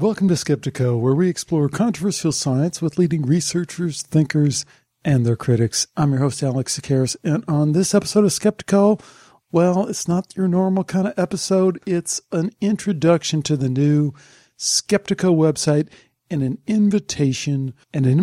Welcome to Skeptico, where we explore controversial science with leading researchers, thinkers, and their critics. I'm your host, Alex Tsakiris, and on this episode of Skeptico, well, it's not your normal kind of episode. It's an introduction to the new Skeptico website and an invitation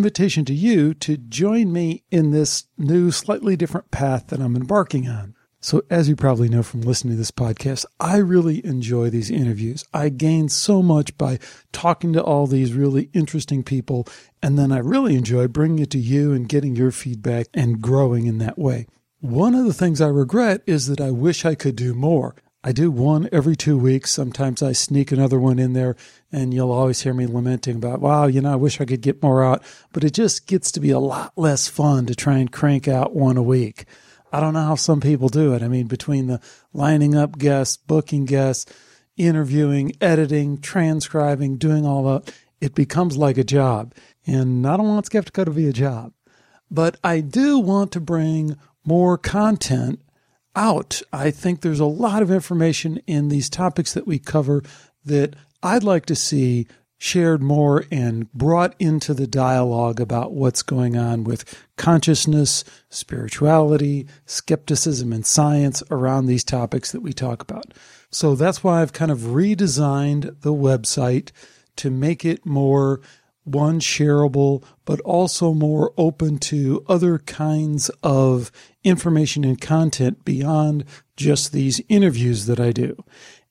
to you to join me in this new, slightly different path that I'm embarking on. So as you probably know from listening to this podcast, I really enjoy these interviews. I gain so much by talking to all these really interesting people, and then I really enjoy bringing it to you and getting your feedback and growing in that way. One of the things I regret is that I wish I could do more. I do one every 2 weeks. Sometimes I sneak another one in there, and you'll always hear me lamenting about, wow, I wish I could get more out, but it just gets to be a lot less fun to try and crank out one a week. I don't know how some people do it. I mean, between the lining up guests, booking guests, interviewing, editing, transcribing, doing all that, it becomes like a job. And I don't want Skeptico to be a job. But I do want to bring more content out. I think there's a lot of information in these topics that we cover that I'd like to see shared more and brought into the dialogue about what's going on with consciousness, spirituality, skepticism, and science around these topics that we talk about. So that's why I've kind of redesigned the website to make it more, one, shareable, but also more open to other kinds of information and content beyond just these interviews that I do.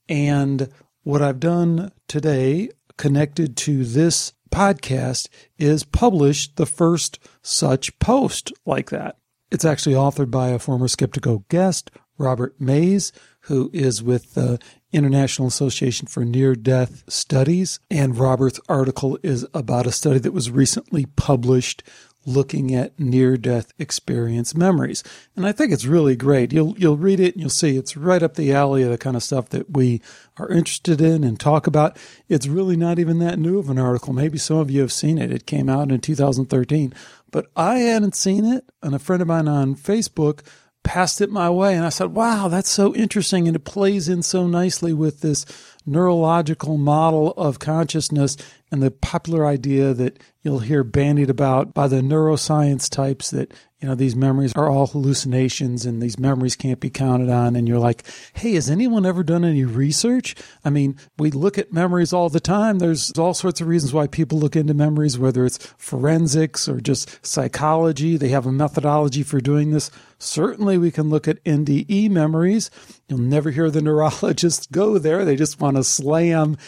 And what I've done today, connected to this podcast, is published the first such post like that. It's actually authored by a former Skeptico guest, Robert Mays, who is with the International Association for Near-Death Studies. And Robert's article is about a study that was recently published looking at near-death experience memories. And I think it's really great. You'll read it and you'll see it's right up the alley of the kind of stuff that we are interested in and talk about. It's really not even that new of an article. Maybe some of you have seen it. It came out in 2013, but I hadn't seen it, and a friend of mine on Facebook passed it my way, and I said, wow, that's so interesting, and it plays in so nicely with this neurological model of consciousness and the popular idea that you'll hear bandied about by the neuroscience types that, these memories are all hallucinations and these memories can't be counted on. And you're like, hey, has anyone ever done any research? I mean, we look at memories all the time. There's all sorts of reasons why people look into memories, whether it's forensics or just psychology. They have a methodology for doing this. Certainly we can look at NDE memories. You'll never hear the neurologists go there. They just want to slam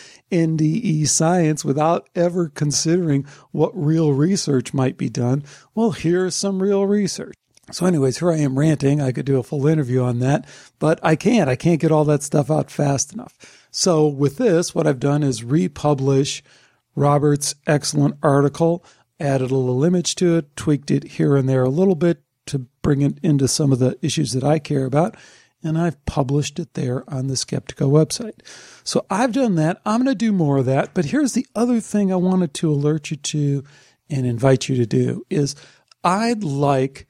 NDE science without ever considering what real research might be done. Well, here's some real research. So anyways, here I am ranting. I could do a full interview on that, but I can't. I can't get all that stuff out fast enough. So with this, what I've done is republish Robert's excellent article, added a little image to it, tweaked it here and there a little bit to bring it into some of the issues that I care about, and I've published it there on the Skeptico website. So I've done that. I'm going to do more of that. But here's the other thing I wanted to alert you to and invite you to do is I'd like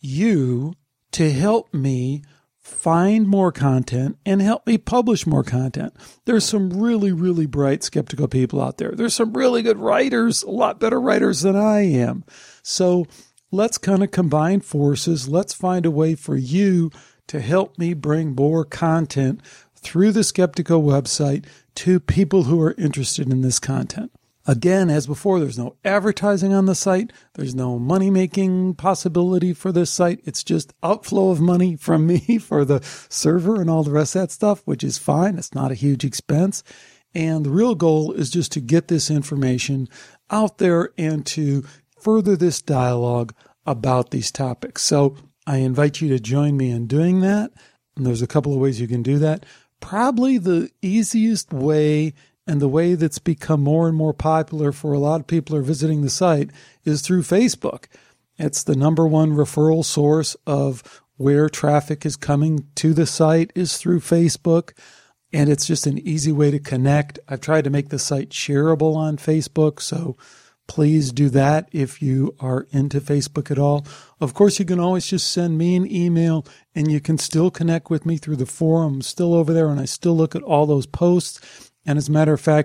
you to help me find more content and help me publish more content. There's some really, really bright skeptical people out there. There's some really good writers, a lot better writers than I am. So let's kind of combine forces. Let's find a way for you to help me bring more content through the Skeptico website to people who are interested in this content. Again, as before, there's no advertising on the site. There's no money-making possibility for this site. It's just outflow of money from me for the server and all the rest of that stuff, which is fine. It's not a huge expense. And the real goal is just to get this information out there and to further this dialogue about these topics. So I invite you to join me in doing that. And there's a couple of ways you can do that. Probably the easiest way, and the way that's become more and more popular for a lot of people who are visiting the site, is through Facebook. It's the number one referral source of where traffic is coming to the site is through Facebook. And it's just an easy way to connect. I've tried to make the site shareable on Facebook, so please do that if you are into Facebook at all. Of course, you can always just send me an email, and you can still connect with me through the forum. I'm still over there, and I still look at all those posts. And as a matter of fact,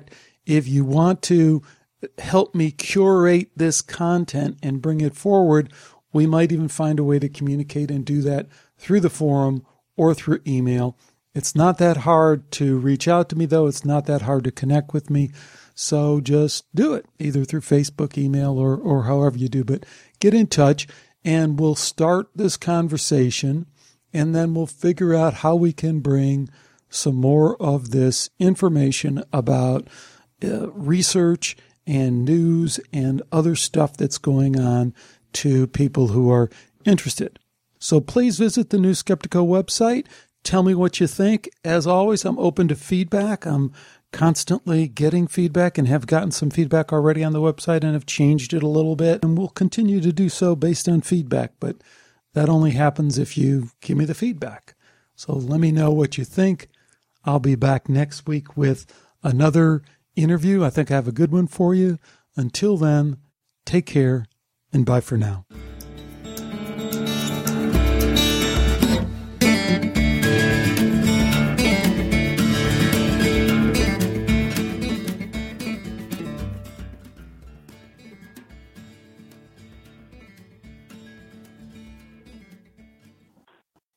if you want to help me curate this content and bring it forward, we might even find a way to communicate and do that through the forum or through email. It's not that hard to reach out to me, though. It's not that hard to connect with me. So just do it, either through Facebook, email, or however you do. But get in touch, and we'll start this conversation, and then we'll figure out how we can bring some more of this information about research and news and other stuff that's going on to people who are interested. So please visit the New Skeptico website. Tell me what you think. As always, I'm open to feedback. I'm constantly getting feedback and have gotten some feedback already on the website and have changed it a little bit, and we'll continue to do so based on feedback. But that only happens if you give me the feedback. So let me know what you think. I'll be back next week with another interview. I think I have a good one for you. Until then, take care and bye for now.